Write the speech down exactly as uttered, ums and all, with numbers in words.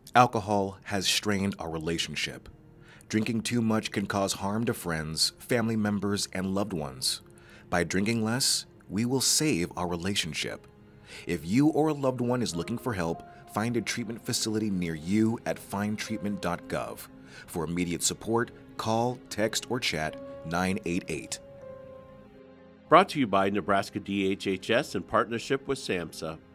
Alcohol has strained our relationship. Drinking too much can cause harm to friends, family members, and loved ones. By drinking less, we will save our relationship. If you or a loved one is looking for help, find a treatment facility near you at find treatment dot gov. For immediate support, call, text, or chat nine eight eight. Brought to you by Nebraska D H H S in partnership with SAMHSA.